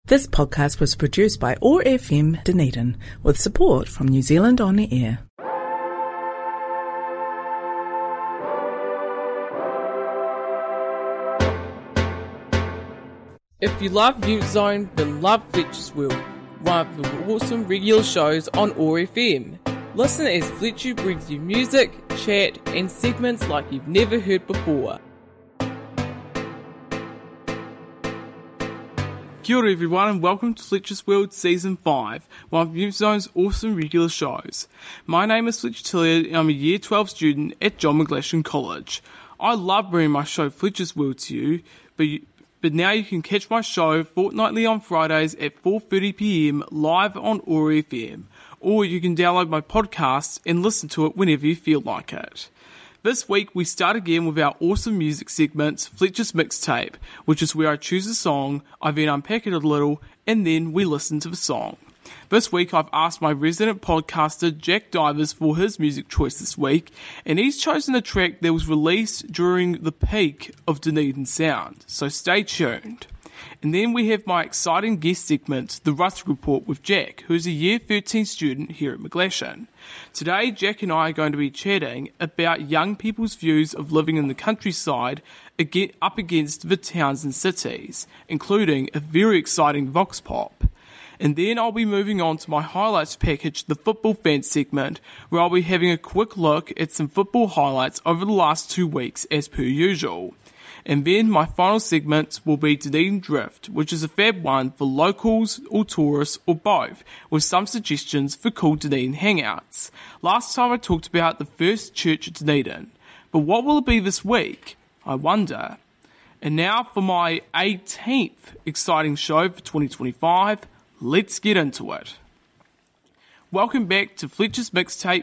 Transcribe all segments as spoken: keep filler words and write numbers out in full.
This podcast was produced by O A R F M Dunedin with support from New Zealand On Air. If you love Mute Zone, then love Fletcher's World, one of the awesome regular shows on O A R F M. Listen as Fletcher brings you music, chat, and segments like you've never heard before. Kia ora everyone and welcome to Fletcher's World Season five, one of Mute Zone's awesome regular shows. My name is Fletcher Tilliard and I'm a Year twelve student at John McGlashan College. I love bringing my show Fletcher's World to you, but you, but now you can catch my show fortnightly on Fridays at four thirty p m live on O A R F M, or you can download my podcast and listen to it whenever you feel like it. This week we start again with our awesome music segment, Fletcher's Mixtape, which is where I choose a song, I then unpack it a little, and then we listen to the song. This week I've asked my resident podcaster Jack Divers for his music choice this week, and he's chosen a track that was released during the peak of Dunedin Sound, so stay tuned. And then we have my exciting guest segment, The Rustic Report with Jack, who's a Year thirteen student here at McGlashan. Today, Jack and I are going to be chatting about young people's views of living in the countryside up against the towns and cities, including a very exciting vox pop. And then I'll be moving on to my highlights package, the Football Fan segment, where I'll be having a quick look at some football highlights over the last two weeks as per usual. And then my final segment will be Dunedin Drift, which is a fab one for locals or tourists or both, with some suggestions for cool Dunedin hangouts. Last time I talked about the first church at Dunedin, but what will it be this week? I wonder. And now for my eighteenth exciting show for twenty twenty-five, let's get into it. Welcome back to Fletcher's Mixtape,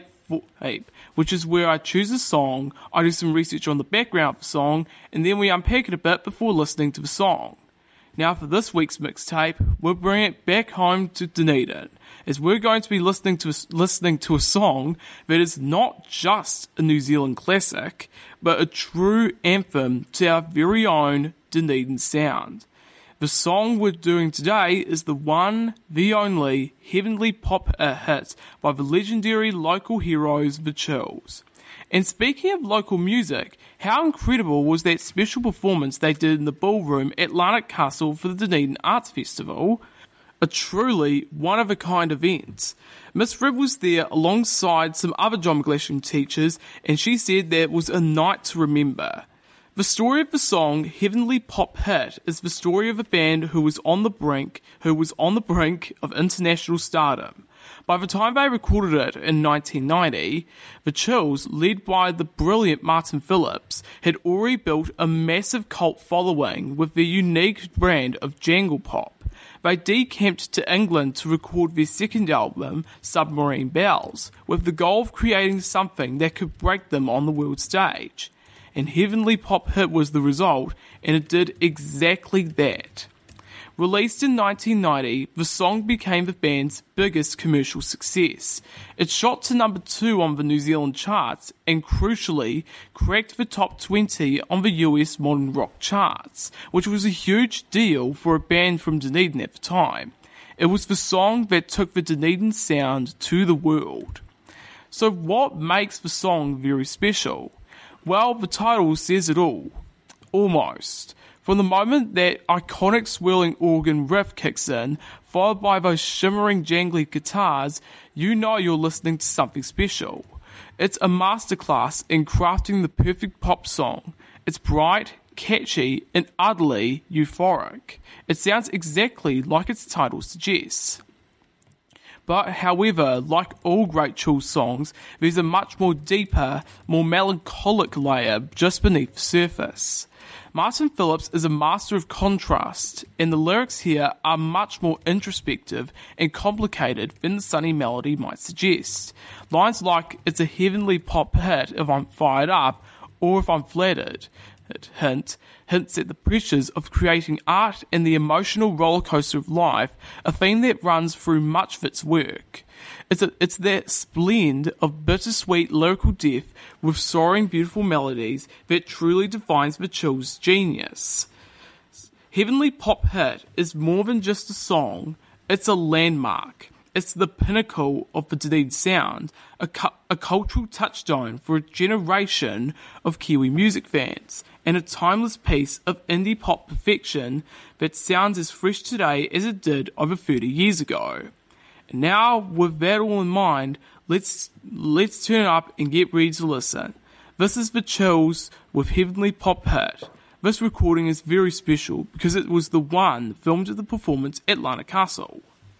which is where I choose a song, I do some research on the background of the song, and then we unpack it a bit before listening to the song. Now for this week's mixtape, we'll bring it back home to Dunedin, as we're going to be listening to a, listening to a song that is not just a New Zealand classic, but a true anthem to our very own Dunedin sound. The song we're doing today is the one, the only, heavenly pop hit by the legendary local heroes, The Chills. And speaking of local music, how incredible was that special performance they did in the ballroom at Larnac Castle for the Dunedin Arts Festival? A truly one-of-a-kind event. Miss Rib was there alongside some other John McGlashan teachers, and she said that it was a night to remember. The story of the song Heavenly Pop Hit is the story of a band who was on the brink, who was on the brink of international stardom. By the time they recorded it in nineteen ninety, The Chills, led by the brilliant Martin Phillips, had already built a massive cult following with their unique brand of jangle pop. They decamped to England to record their second album, Submarine Bells, with the goal of creating something that could break them on the world stage. And Heavenly Pop Hit was the result, and it did exactly that. Released in nineteen ninety, the song became the band's biggest commercial success. It shot to number two on the New Zealand charts, and crucially, cracked the top twenty on the U S modern rock charts, which was a huge deal for a band from Dunedin at the time. It was the song that took the Dunedin sound to the world. So what makes the song very special? Well, the title says it all. Almost. From the moment that iconic swirling organ riff kicks in, followed by those shimmering jangly guitars, you know you're listening to something special. It's a masterclass in crafting the perfect pop song. It's bright, catchy, and utterly euphoric. It sounds exactly like its title suggests. But however, like all great Chills songs, there's a much more deeper, more melancholic layer just beneath the surface. Martin Phillips is a master of contrast, and the lyrics here are much more introspective and complicated than the sunny melody might suggest. Lines like, "It's a heavenly pop hit if I'm fired up, or if I'm flattered," hint, hints at the pressures of creating art and the emotional rollercoaster of life, a theme that runs through much of its work. It's, a, it's that blend of bittersweet lyrical depth with soaring beautiful melodies that truly defines The Chills' genius. Heavenly Pop Hit is more than just a song, it's a landmark. It's the pinnacle of the Dunedin sound, a, cu- a cultural touchstone for a generation of Kiwi music fans, and a timeless piece of indie pop perfection that sounds as fresh today as it did over thirty years ago. And now, with that all in mind, let's let's turn it up and get ready to listen. This is The Chills with Heavenly Pop Hit. This recording is very special because it was the one filmed at the performance at Lana Castle.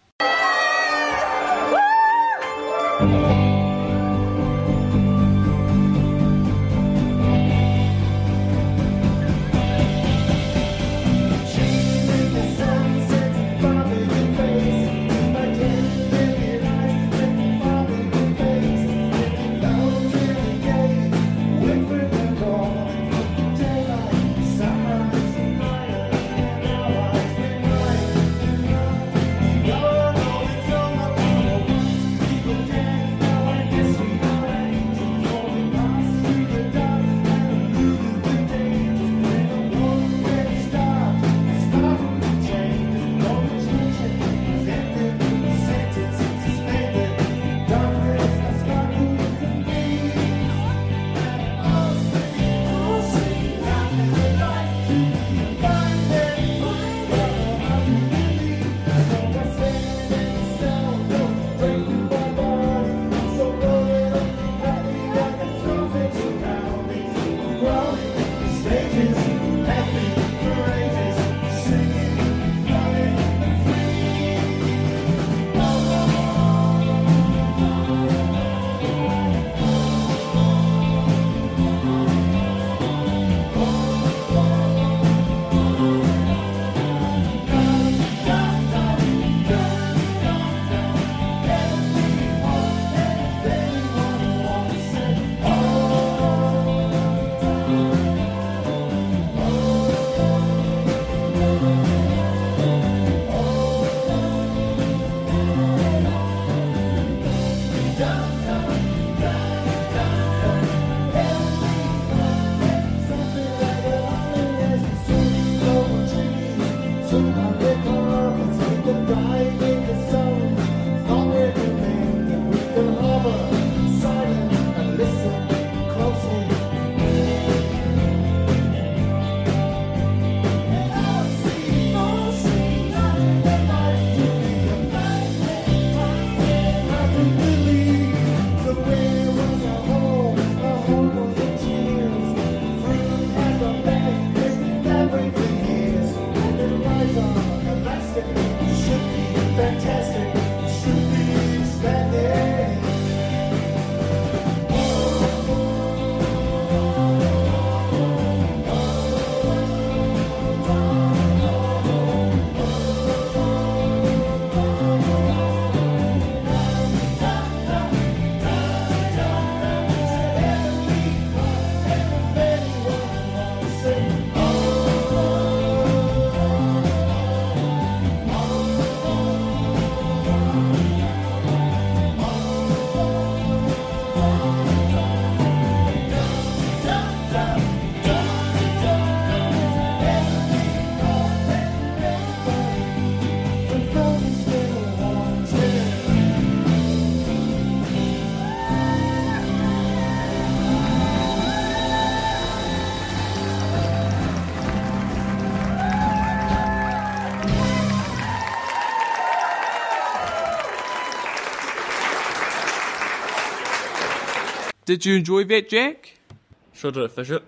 Did you enjoy that, Jack? Sure did, Fisher.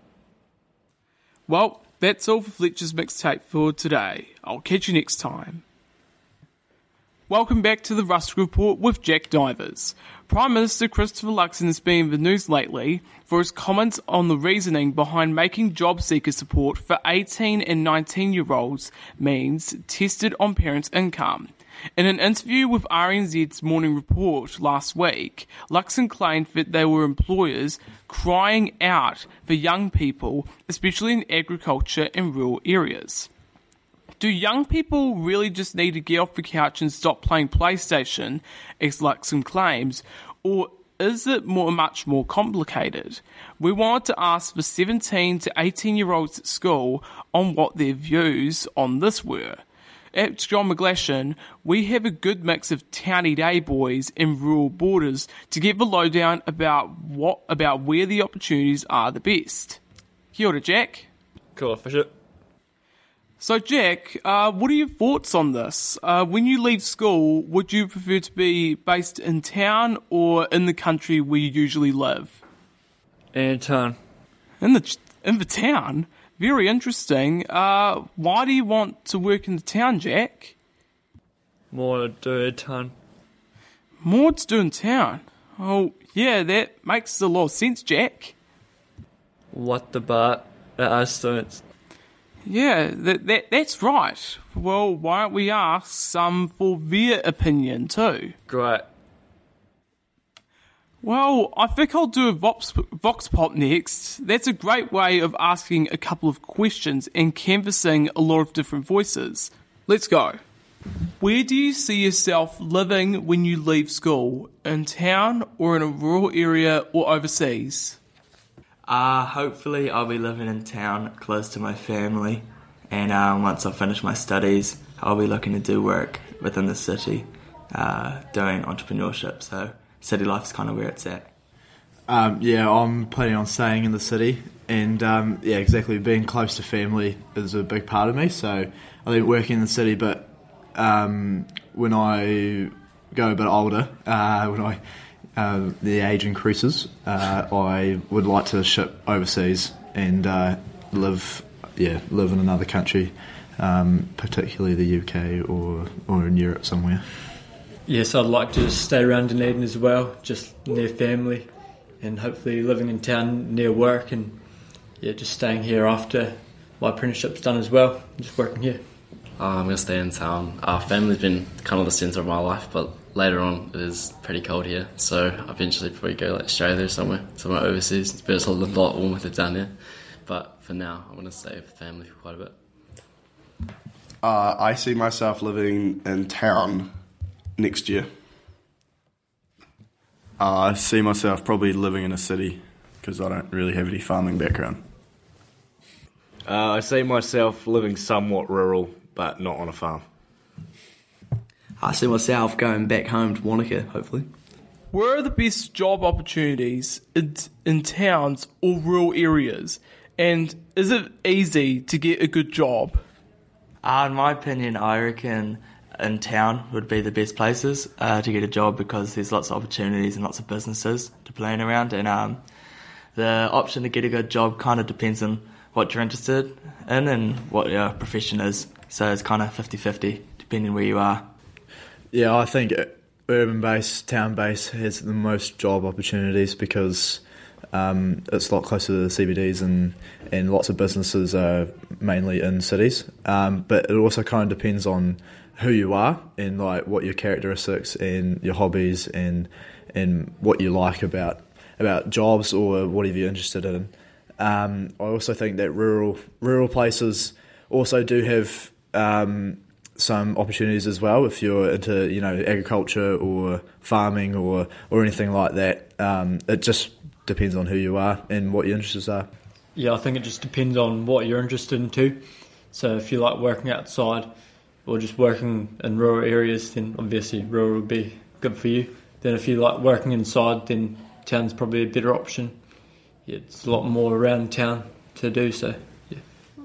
Well, that's all for Fletcher's Mixtape for today. I'll catch you next time. Welcome back to the Rusk Report with Jack Divers. Prime Minister Christopher Luxon has been in the news lately for his comments on the reasoning behind making job seeker support for eighteen and nineteen year olds means tested on parents' income. In an interview with R N Z's Morning Report last week, Luxon claimed that there were employers crying out for young people, especially in agriculture and rural areas. Do young people really just need to get off the couch and stop playing PlayStation, as Luxon claims, or is it more, much more complicated? We wanted to ask the seventeen to eighteen year olds at school on what their views on this were. At John McGlashan, we have a good mix of towny day boys and rural boarders to get the lowdown about what about where the opportunities are the best. Kia ora, Jack. Cool, Fisher. So, Jack, uh, what are your thoughts on this? Uh, when you leave school, would you prefer to be based in town or in the country where you usually live? In town. In the in the town? Very interesting. Uh, why do you want to work in the town, Jack? More to do in town. More to do in town? Oh, yeah, that makes a lot of sense, Jack. What about our students? Yeah, that, that that's right. Well, why don't we ask some for their opinion too? Great. Well, I think I'll do a Vox, Vox Pop next. That's a great way of asking a couple of questions and canvassing a lot of different voices. Let's go. Where do you see yourself living when you leave school? In town or in a rural area or overseas? Uh, hopefully I'll be living in town close to my family, and uh, once I finish my studies I'll be looking to do work within the city, uh, doing entrepreneurship, so city life's kind of where it's at. Um, yeah, I'm planning on staying in the city, and um, yeah, exactly, being close to family is a big part of me, so I think working in the city, but um, when I go a bit older, uh, when I Uh, the age increases, uh, I would like to ship overseas and uh, live, yeah, live in another country, um, particularly the U K or or in Europe somewhere. Yes, I'd like to stay around Dunedin as well, just near family, and hopefully living in town near work, and yeah, just staying here after my apprenticeship's done as well, just working here. Uh, I'm going to stay in town. Our family's been kind of the centre of my life, but later on it is pretty cold here, so eventually probably go like Australia or somewhere, somewhere overseas. But it's a lot warmer down there. But for now, I'm going to stay with family for quite a bit. Uh, I see myself living in town next year. Uh, I see myself probably living in a city because I don't really have any farming background. Uh, I see myself living somewhat rural, but not on a farm. I see myself going back home to Wanaka, hopefully. Where are the best job opportunities in, in towns or rural areas? And is it easy to get a good job? Uh, in my opinion, I reckon in town would be the best places uh, to get a job, because there's lots of opportunities and lots of businesses to plan around, and um, the option to get a good job kind of depends on what you're interested in and what your profession is. So it's kind of fifty-fifty depending where you are. Yeah, I think urban-based, town-based has the most job opportunities because um, it's a lot closer to the C B Ds, and, and lots of businesses are mainly in cities. Um, but it also kind of depends on who you are and like what your characteristics and your hobbies and and what you like about about jobs or whatever you're interested in. Um, I also think that rural rural places also do have um, some opportunities as well if you're into, you know, agriculture or farming or, or anything like that. Um, it just depends on who you are and what your interests are. Yeah, I think it just depends on what you're interested in too. So if you like working outside or just working in rural areas, then obviously rural would be good for you. Then if you like working inside, then town's probably a better option. Yeah, it's a lot more around town to do, so yeah.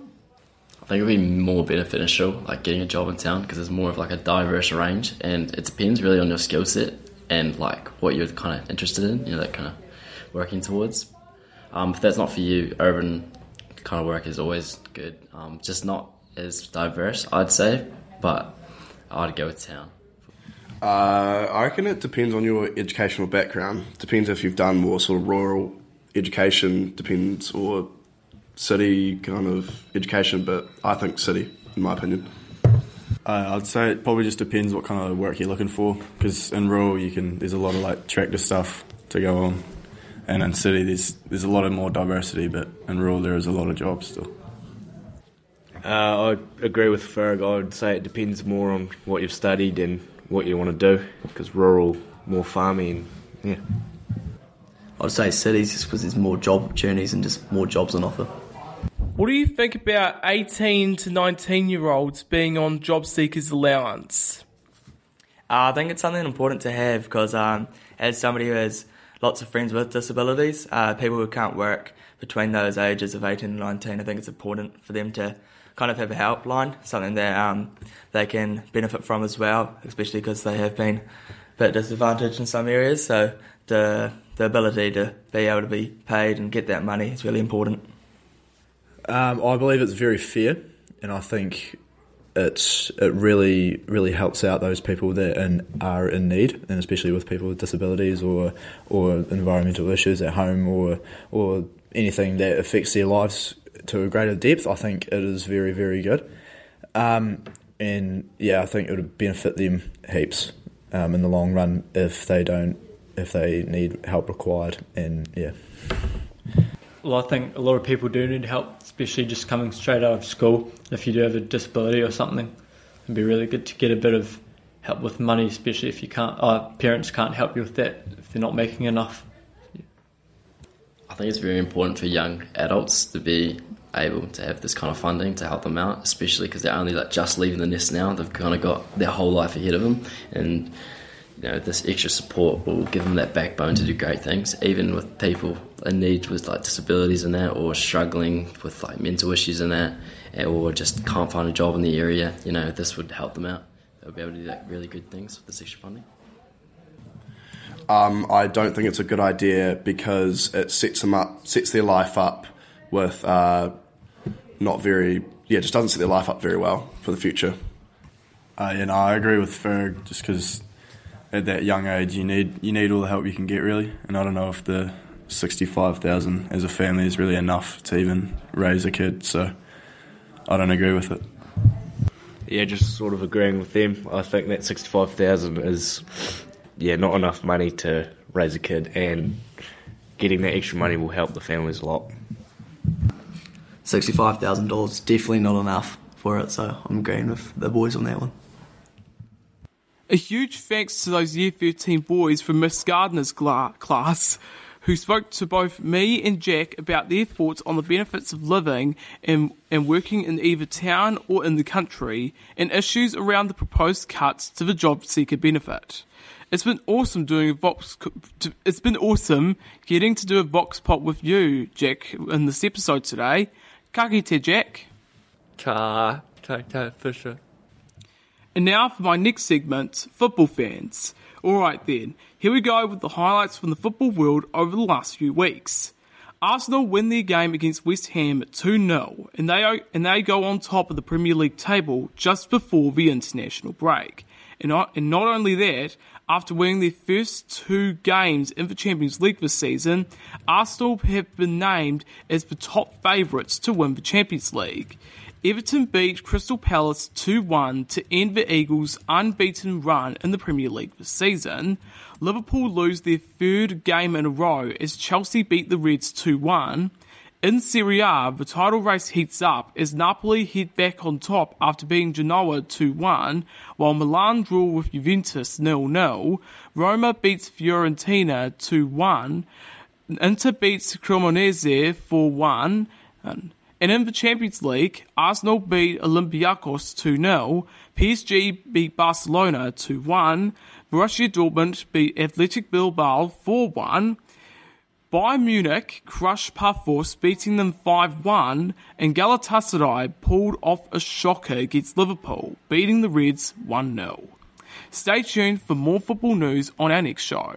I think it would be more beneficial, like getting a job in town, because there's more of like a diverse range, and it depends really on your skill set and like what you're kind of interested in, you know, that kind of working towards. Um, if that's not for you, urban kind of work is always good. Um, just not as diverse, I'd say, but I'd go with town. Uh, I reckon it depends on your educational background. Depends if you've done more sort of rural education, depends, or city kind of education, but I think city, in my opinion. Uh, I'd say it probably just depends what kind of work you're looking for, because in rural you can there's a lot of like tractor stuff to go on, and in city there's there's a lot of more diversity, but in rural there is a lot of jobs still. Uh, I agree with Ferg. I would say it depends more on what you've studied and what you want to do, because rural, more farming, yeah. I'd say cities just because there's more job opportunities and just more jobs on offer. What do you think about eighteen to nineteen year olds being on job seekers allowance? Uh, I think it's something important to have because um, as somebody who has lots of friends with disabilities, uh, people who can't work between those ages of eighteen and nineteen, I think it's important for them to kind of have a helpline, something that um, they can benefit from as well, especially because they have been a bit disadvantaged in some areas. So the the ability to be able to be paid and get that money is really important. Um, I believe it's very fair, and I think it's it really really helps out those people that in, are in need, and especially with people with disabilities or or environmental issues at home or or anything that affects their lives to a greater depth. I think it is very very good, um, and yeah, I think it would benefit them heaps um, in the long run if they don't if they need help required, and yeah. Well, I think a lot of people do need help, especially just coming straight out of school. If you do have a disability or something, it'd be really good to get a bit of help with money, especially if you can't. Uh, parents can't help you with that if they're not making enough. Yeah. I think it's very important for young adults to be able to have this kind of funding to help them out, especially because they're only like just leaving the nest now. They've kind of got their whole life ahead of them, and you know, this extra support will give them that backbone to do great things, even with people in need with like disabilities and that, or struggling with like mental issues and that, or just can't find a job in the area. You know, this would help them out. They'll be able to do like really good things with this extra funding. Um, I don't think it's a good idea because it sets them up, sets their life up with uh, not very, yeah, just doesn't set their life up very well for the future. Uh, you know, I agree with Ferg, just because at that young age you need you need all the help you can get, really. And I don't know if the sixty-five thousand as a family is really enough to even raise a kid, so I don't agree with it. Yeah, just sort of agreeing with them. I think that sixty-five thousand is, yeah, not enough money to raise a kid, and getting that extra money will help the families a lot. sixty-five thousand dollars is definitely not enough for it, so I'm agreeing with the boys on that one. A huge thanks to those Year thirteen boys from Miss Gardner's gla- class who spoke to both me and Jack about their thoughts on the benefits of living and, and working in either town or in the country, and issues around the proposed cuts to the job seeker benefit. It's been awesome doing a Vox. It's been awesome getting to do a Vox Pop with you, Jack, in this episode today. Ka kite, Jack. Ka kite, Fisher. And now for my next segment, football fans. Alright then, here we go with the highlights from the football world over the last few weeks. Arsenal win their game against West Ham two nil, and they and they go on top of the Premier League table just before the international break. And not, and not only that, after winning their first two games in the Champions League this season, Arsenal have been named as the top favourites to win the Champions League. Everton beat Crystal Palace two one to end the Eagles' unbeaten run in the Premier League this season. Liverpool lose their third game in a row as Chelsea beat the Reds two one. In Serie A, the title race heats up as Napoli head back on top after beating Genoa two one, while Milan draw with Juventus nil nil. Roma beats Fiorentina two one. Inter beats Cremonese four one. And And in the Champions League, Arsenal beat Olympiacos two nil, P S G beat Barcelona two one, Borussia Dortmund beat Athletic Bilbao four one, Bayern Munich crushed Pafos, beating them five one, and Galatasaray pulled off a shocker against Liverpool, beating the Reds one nil. Stay tuned for more football news on our next show.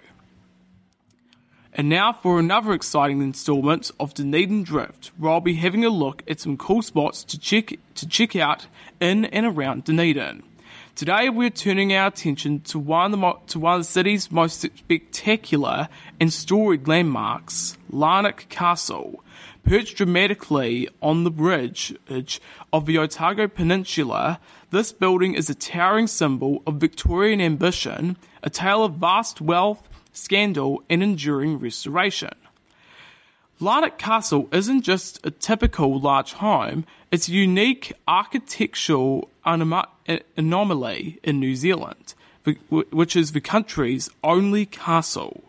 And now for another exciting instalment of Dunedin Drift, where I'll be having a look at some cool spots to check to check out in and around Dunedin. Today we're turning our attention to one of the, mo- to one of the city's most spectacular and storied landmarks, Larnac Castle. Perched dramatically on the bridge of the Otago Peninsula, this building is a towering symbol of Victorian ambition, a tale of vast wealth, scandal and enduring restoration. Larnac Castle isn't just a typical large home, it's a unique architectural anom- anomaly in New Zealand, which is the country's only castle.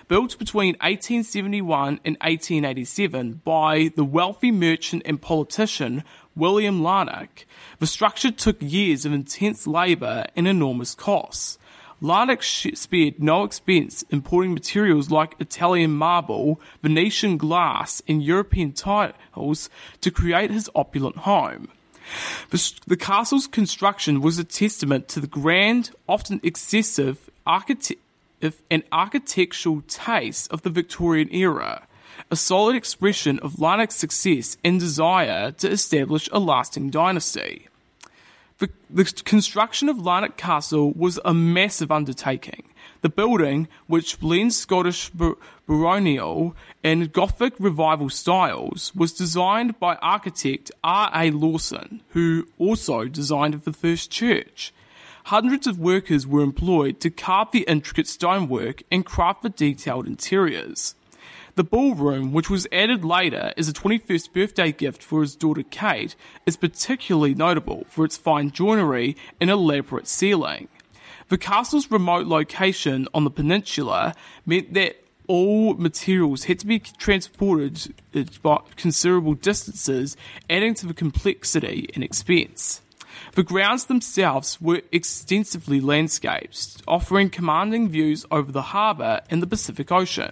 Built between eighteen seventy-one and eighteen eighty-seven by the wealthy merchant and politician William Larnach, the structure took years of intense labour and enormous costs. Larnach spared no expense importing materials like Italian marble, Venetian glass, and European tiles to create his opulent home. The, the castle's construction was a testament to the grand, often excessive, architect- and architectural taste of the Victorian era, a solid expression of Larnach's success and desire to establish a lasting dynasty. The, the construction of Larnach Castle was a massive undertaking. The building, which blends Scottish bar- baronial and Gothic revival styles, was designed by architect R A Lawson, who also designed the first church. Hundreds of workers were employed to carve the intricate stonework and craft the detailed interiors. The ballroom, which was added later as a twenty-first birthday gift for his daughter Kate, is particularly notable for its fine joinery and elaborate ceiling. The castle's remote location on the peninsula meant that all materials had to be transported by considerable distances, adding to the complexity and expense. The grounds themselves were extensively landscaped, offering commanding views over the harbour and the Pacific Ocean.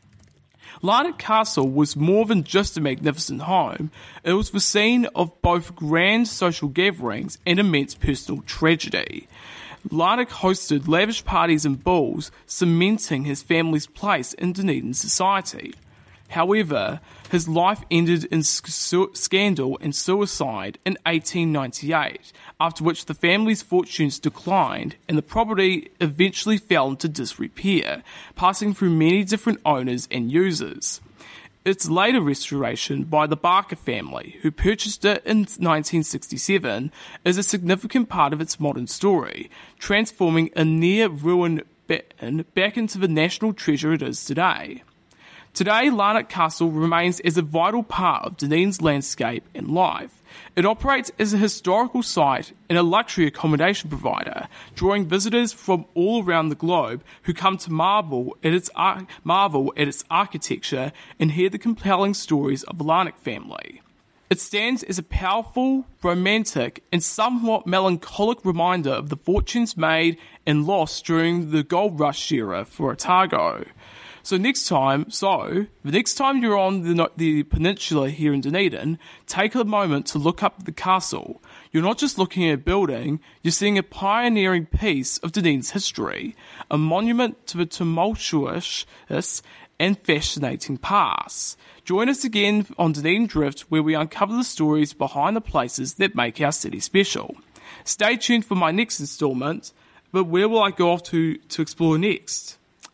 Larnach Castle was more than just a magnificent home. It was the scene of both grand social gatherings and immense personal tragedy. Larnach hosted lavish parties and balls, cementing his family's place in Dunedin society. However, his life ended in sc- scandal and suicide in eighteen ninety-eight, after which the family's fortunes declined and the property eventually fell into disrepair, passing through many different owners and users. Its later restoration by the Barker family, who purchased it in nineteen sixty-seven, is a significant part of its modern story, transforming a near-ruined back into the national treasure it is today. Today, Larnach Castle remains as a vital part of Dunedin's landscape and life. It operates as a historical site and a luxury accommodation provider, drawing visitors from all around the globe who come to marvel at its ar- marvel at its architecture and hear the compelling stories of the Larnach family. It stands as a powerful, romantic, and somewhat melancholic reminder of the fortunes made and lost during the gold rush era for Otago. So next time, so the next time you're on the, the peninsula here in Dunedin, take a moment to look up the castle. You're not just looking at a building, you're seeing a pioneering piece of Dunedin's history, a monument to the tumultuous and fascinating past. Join us again on Dunedin Drift, where we uncover the stories behind the places that make our city special. Stay tuned for my next instalment, but where will I go off to, to explore next?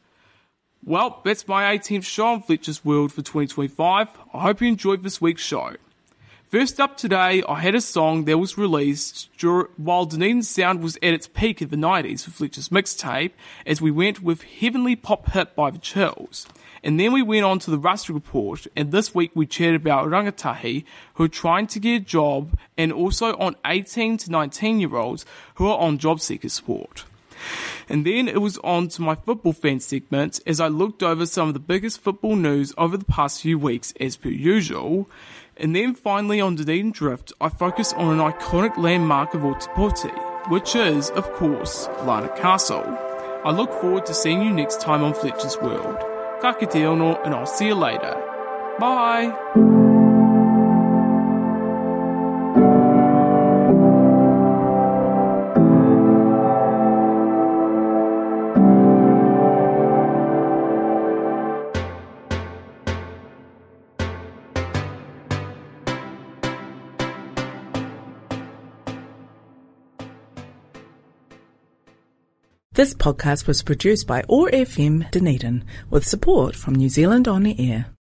Well, that's my eighteenth show on Fletcher's World for twenty twenty-five. I hope you enjoyed this week's show. First up today, I had a song that was released dur- while Dunedin Sound was at its peak in the nineties for Fletcher's mixtape, as we went with Heavenly Pop Hit by The Chills. And then we went on to the Rusty Report, and this week we chatted about rangatahi who are trying to get a job, and also on eighteen to nineteen year olds who are on job seeker support. And then it was on to my football fan segment as I looked over some of the biggest football news over the past few weeks as per usual. And then finally on Dunedin Drift, I focus on an iconic landmark of Otepoti, which is, of course, Larnach Castle. I look forward to seeing you next time on Fletcher's World. Ka kite ono, and I'll see you later. Bye! This podcast was produced by O A R F M Dunedin with support from New Zealand On the Air.